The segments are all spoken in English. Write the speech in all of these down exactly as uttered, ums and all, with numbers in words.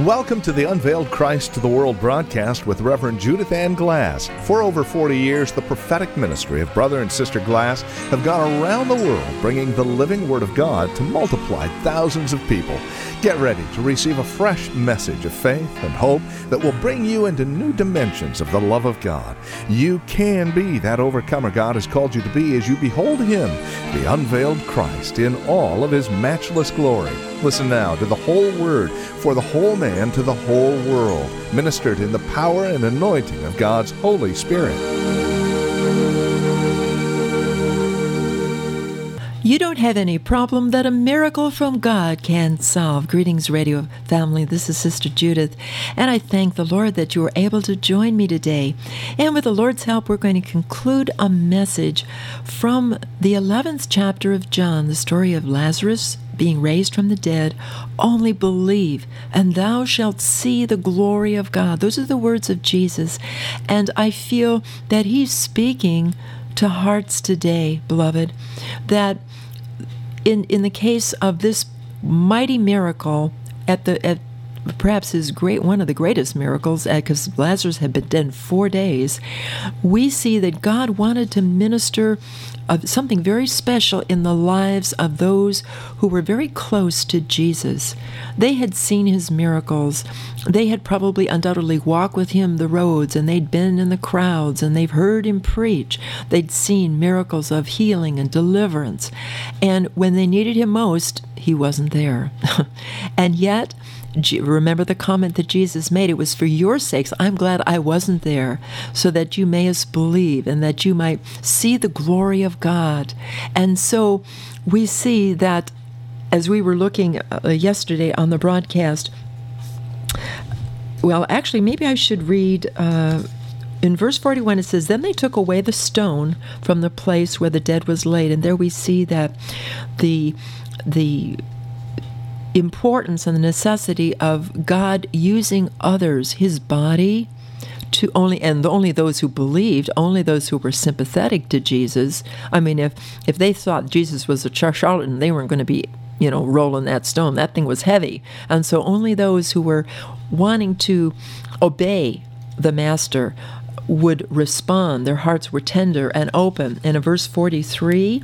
Welcome to the Unveiled Christ to the World broadcast with Reverend Judith Ann Glass. For over forty years, the prophetic ministry of Brother and Sister Glass have gone around the world bringing the living Word of God to multiply thousands of people. Get ready to receive a fresh message of faith and hope that will bring you into new dimensions of the love of God. You can be that overcomer God has called you to be as you behold Him, the unveiled Christ, in all of His matchless glory. Listen now to the whole Word for the whole man to the whole world, ministered in the power and anointing of God's Holy Spirit. You don't have any problem that a miracle from God can solve. Greetings, radio family. This is Sister Judith, and I thank the Lord that you were able to join me today. And with the Lord's help, we're going to conclude a message from the eleventh chapter of John, the story of Lazarus being raised from the dead. Only believe, and thou shalt see the glory of God. Those are the words of Jesus, and I feel that He's speaking to hearts today, beloved, that in in the case of this mighty miracle, at the at perhaps his great one of the greatest miracles, because Lazarus had been dead four days, we see that God wanted to minister of something very special in the lives of those who were very close to Jesus. They had seen His miracles. They had probably undoubtedly walked with Him the roads, and they'd been in the crowds, and they've heard Him preach. They'd seen miracles of healing and deliverance. And when they needed Him most, He wasn't there. And yet, remember the comment that Jesus made, it was for your sakes, I'm glad I wasn't there, so that you mayest believe and that you might see the glory of God. And so we see that as we were looking uh, yesterday on the broadcast, well, actually, maybe I should read, uh, in verse forty-one, it says, Then they took away the stone from the place where the dead was laid. And there we see that the the importance and the necessity of God using others, His body, to only, and only those who believed, only those who were sympathetic to Jesus. I mean, if if they thought Jesus was a charlatan, they weren't going to be, you know, rolling that stone. That thing was heavy. And so only those who were wanting to obey the Master would respond. Their hearts were tender and open. And in verse forty-three,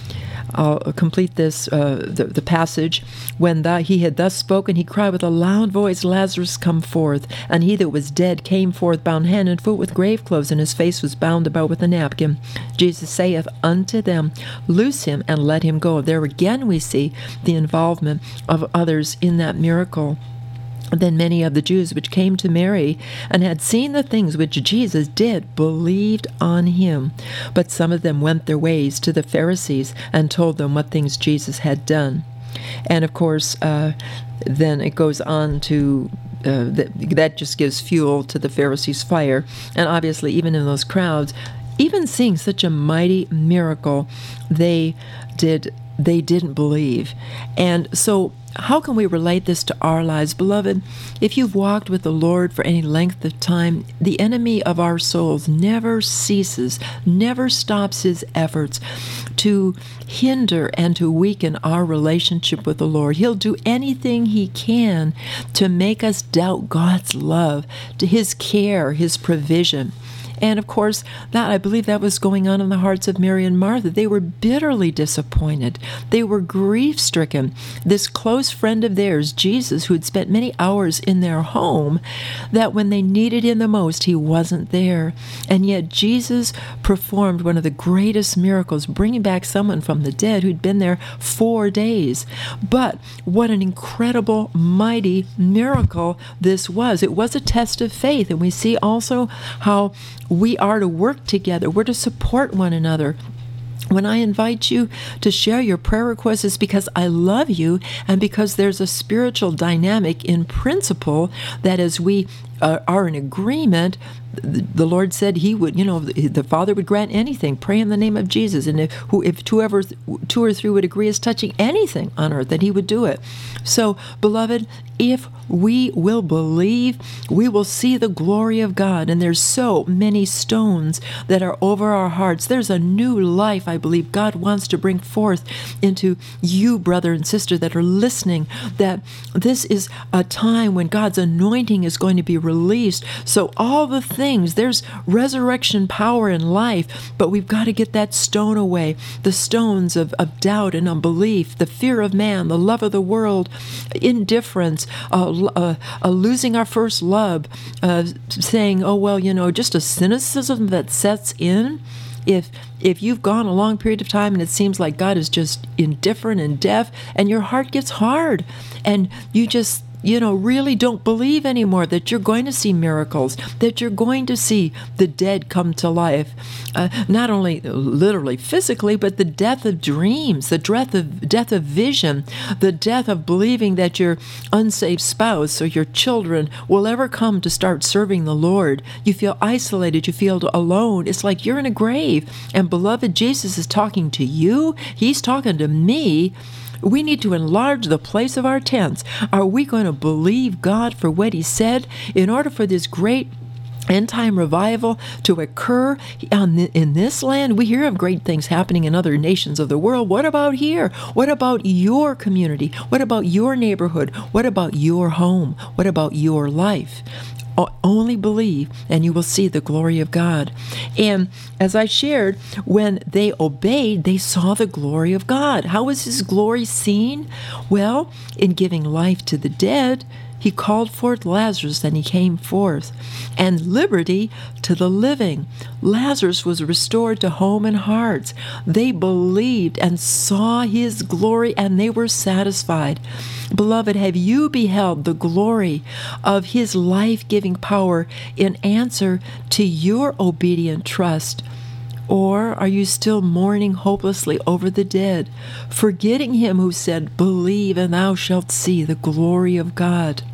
I'll complete this, uh, the, the passage. When the, he had thus spoken, he cried with a loud voice, Lazarus, come forth. And he that was dead came forth, bound hand and foot with grave clothes, and his face was bound about with a napkin. Jesus saith unto them, Loose him and let him go. There again we see the involvement of others in that miracle. Then many of the Jews which came to Mary and had seen the things which Jesus did believed on him. But some of them went their ways to the Pharisees and told them what things Jesus had done. And of course, uh, then it goes on to uh, that, that just gives fuel to the Pharisees' fire. And obviously, even in those crowds, even seeing such a mighty miracle, they did they didn't believe. And so how can we relate this to our lives? Beloved, if you've walked with the Lord for any length of time, the enemy of our souls never ceases, never stops his efforts to hinder and to weaken our relationship with the Lord. He'll do anything he can to make us doubt God's love, to His care, His provision. And of course, that I believe that was going on in the hearts of Mary and Martha. They were bitterly disappointed. They were grief-stricken. This close friend of theirs, Jesus, who had spent many hours in their home, that when they needed Him the most, He wasn't there. And yet Jesus performed one of the greatest miracles, bringing back someone from the dead who'd been there four days. But what an incredible, mighty miracle this was. It was a test of faith. And we see also how we are to work together. We're to support one another. When I invite you to share your prayer requests, it's because I love you and because there's a spiritual dynamic in principle that as we uh, are in agreement, the, the Lord said He would, you know, the, the Father would grant anything. Pray in the name of Jesus, and if who, if two, ever, two or three would agree as touching anything on earth, that He would do it. So, beloved, if we will believe, we will see the glory of God. And there's so many stones that are over our hearts. There's a new life, I believe, God wants to bring forth into you, brother and sister, that are listening, that this is a time when God's anointing is going to be released. So all the things, there's resurrection power in life, but we've got to get that stone away, the stones of, of doubt and unbelief, the fear of man, the love of the world, indifference, uh, uh, uh, losing our first love, uh, saying, oh, well, you know, just a cynicism that sets in. If if you've gone a long period of time and it seems like God is just indifferent and deaf, and your heart gets hard, and you just, you know, really don't believe anymore that you're going to see miracles, that you're going to see the dead come to life, uh, not only literally physically, but the death of dreams, the death of death of vision, the death of believing that your unsaved spouse or your children will ever come to start serving the Lord. You feel isolated, you feel alone. It's like you're in a grave. And beloved, Jesus is talking to you. He's talking to me. We need to enlarge the place of our tents. Are we going to believe God for what He said in order for this great end-time revival to occur on the, in this land? We hear of great things happening in other nations of the world. What about here? What about your community? What about your neighborhood? What about your home? What about your life? Only believe, and you will see the glory of God. And as I shared, when they obeyed, they saw the glory of God. How was His glory seen? Well, in giving life to the dead, He called forth Lazarus, and he came forth, and liberty to the living. Lazarus was restored to home and hearts. They believed and saw His glory, and they were satisfied. Beloved, have you beheld the glory of His life-giving power in answer to your obedient trust? Or are you still mourning hopelessly over the dead, forgetting Him who said, "Believe and thou shalt see the glory of God"?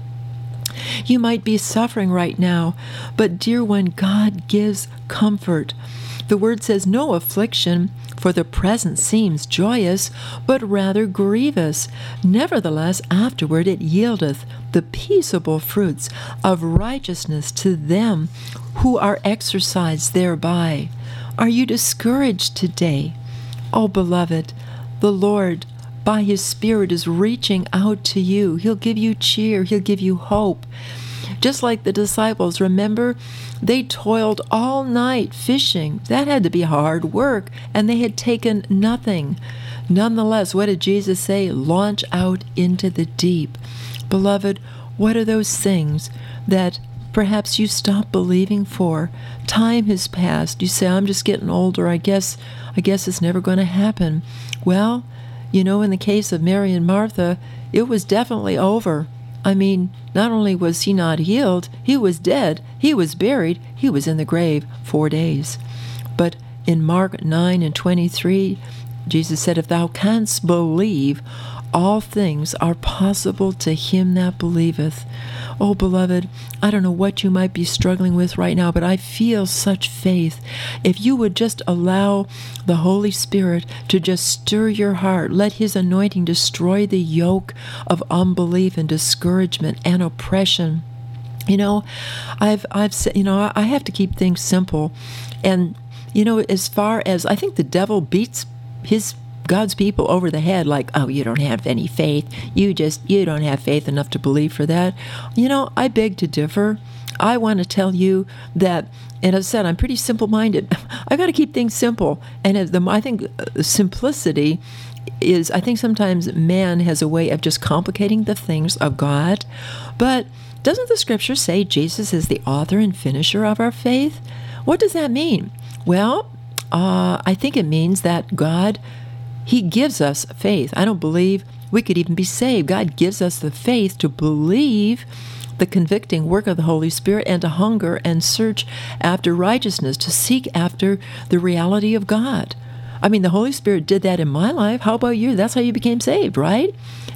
You might be suffering right now, but dear one, God gives comfort. The Word says, "No affliction for the present seems joyous, but rather grievous. Nevertheless, afterward it yieldeth the peaceable fruits of righteousness to them who are exercised thereby." Are you discouraged today? Oh, beloved, the Lord, by His Spirit, is reaching out to you. He'll give you cheer. He'll give you hope. Just like the disciples, remember, they toiled all night fishing. That had to be hard work, and they had taken nothing. Nonetheless, what did Jesus say? Launch out into the deep. Beloved, what are those things that perhaps you stopped believing for? Time has passed. You say, I'm just getting older. I guess, I guess it's never going to happen. Well, you know, in the case of Mary and Martha, it was definitely over. I mean, not only was he not healed, he was dead, he was buried, he was in the grave four days. But in Mark nine and twenty-three, Jesus said, if thou canst believe, all things are possible to him that believeth. Oh, beloved, I don't know what you might be struggling with right now, but I feel such faith. If you would just allow the Holy Spirit to just stir your heart, let His anointing destroy the yoke of unbelief and discouragement and oppression. You know, I've I've said, you know, I have to keep things simple. And, you know, as far as, I think the devil beats his God's people over the head like, oh, you don't have any faith. You just, you don't have faith enough to believe for that. You know, I beg to differ. I want to tell you that, and I've said I'm pretty simple-minded. I got to keep things simple. And the, I think simplicity is, I think sometimes man has a way of just complicating the things of God. But doesn't the Scripture say Jesus is the author and finisher of our faith? What does that mean? Well, uh, I think it means that God, He gives us faith. I don't believe we could even be saved. God gives us the faith to believe the convicting work of the Holy Spirit and to hunger and search after righteousness, to seek after the reality of God. I mean, the Holy Spirit did that in my life. How about you? That's how you became saved, right?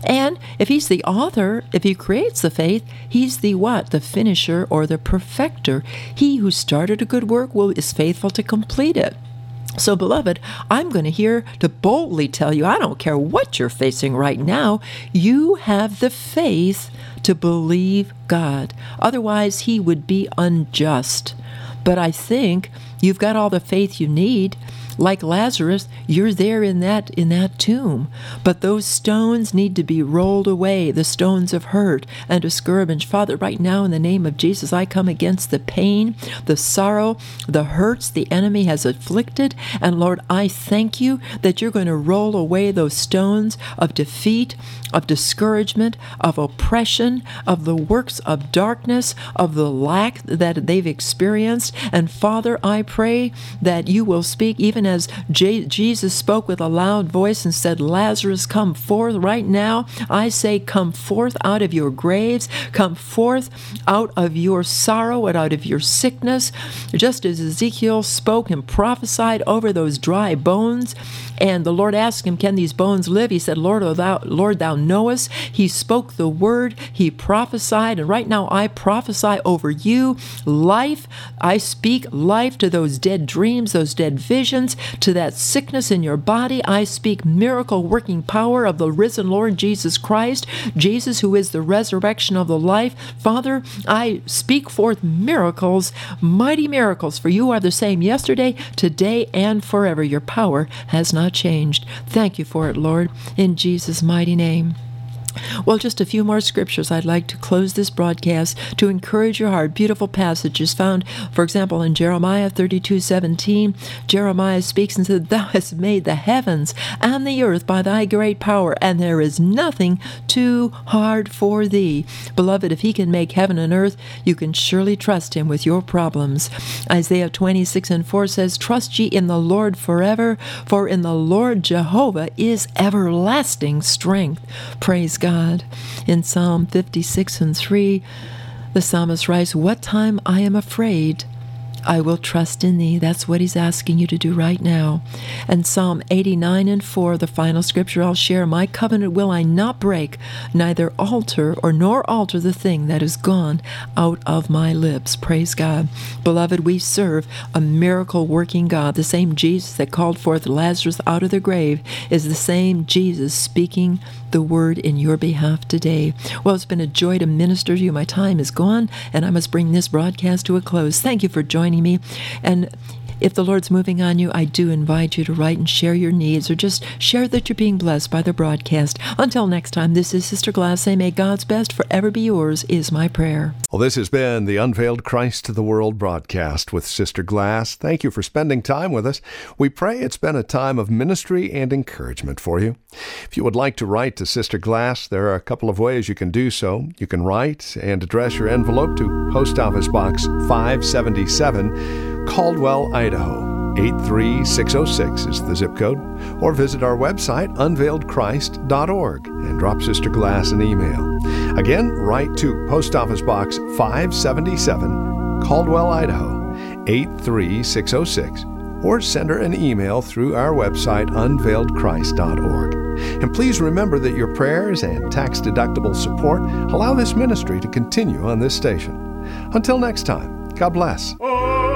And if he's the author, if he creates the faith, he's the what? The finisher or the perfecter. He who started a good work will is faithful to complete it. So, beloved, I'm going to here to boldly tell you, I don't care what you're facing right now, you have the faith to believe God. Otherwise, he would be unjust. But I think you've got all the faith you need. Like Lazarus, you're there in that in that tomb. But those stones need to be rolled away, the stones of hurt and discouragement. Father, right now in the name of Jesus, I come against the pain, the sorrow, the hurts the enemy has afflicted. And Lord, I thank you that you're going to roll away those stones of defeat, of discouragement, of oppression, of the works of darkness, of the lack that they've experienced. And Father, I pray that you will speak even as J- Jesus spoke with a loud voice and said, Lazarus, come forth right now. I say, come forth out of your graves, come forth out of your sorrow and out of your sickness. Just as Ezekiel spoke and prophesied over those dry bones, and the Lord asked him, can these bones live? He said, Lord, oh, thou, Lord, thou knowest. He spoke the word, he prophesied, and right now I prophesy over you life. I speak life to those dead dreams, those dead visions, to that sickness in your body. I speak miracle working power of the risen Lord Jesus Christ, Jesus who is the resurrection of the life. Father, I speak forth miracles, mighty miracles, for you are the same yesterday, today, and forever. Your power has not changed. Thank you for it, Lord, in Jesus' mighty name. Well, just a few more scriptures I'd like to close this broadcast to encourage your heart. Beautiful passages found, for example, in Jeremiah thirty-two seventeen. Jeremiah speaks and says, Thou hast made the heavens and the earth by thy great power, and there is nothing too hard for thee. Beloved, if he can make heaven and earth, you can surely trust him with your problems. Isaiah twenty-six and four says, Trust ye in the Lord forever, for in the Lord Jehovah is everlasting strength. Praise God. In Psalm fifty-six and three, the psalmist writes, What time I am afraid, I will trust in thee. That's what he's asking you to do right now. And Psalm eighty-nine and four, the final scripture I'll share, My covenant will I not break, neither alter or nor alter the thing that is gone out of my lips. Praise God. Beloved, we serve a miracle-working God. The same Jesus that called forth Lazarus out of the grave is the same Jesus speaking the word in your behalf today. Well, it's been a joy to minister to you. My time is gone, and I must bring this broadcast to a close. Thank you for joining me. And if the Lord's moving on you, I do invite you to write and share your needs, or just share that you're being blessed by the broadcast. Until next time, this is Sister Glass. May God's best forever be yours, is my prayer. Well, this has been the Unveiled Christ to the World broadcast with Sister Glass. Thank you for spending time with us. We pray it's been a time of ministry and encouragement for you. If you would like to write to Sister Glass, there are a couple of ways you can do so. You can write and address your envelope to Post Office Box five seventy-seven, Caldwell, Idaho. eight three six oh six is the zip code. Or visit our website, unveiled christ dot org, and drop Sister Glass an email. Again, write to Post Office Box five seventy-seven, Caldwell, Idaho, eight three six oh six. Or send her an email through our website, unveiled christ dot org. And please remember that your prayers and tax-deductible support allow this ministry to continue on this station. Until next time, God bless.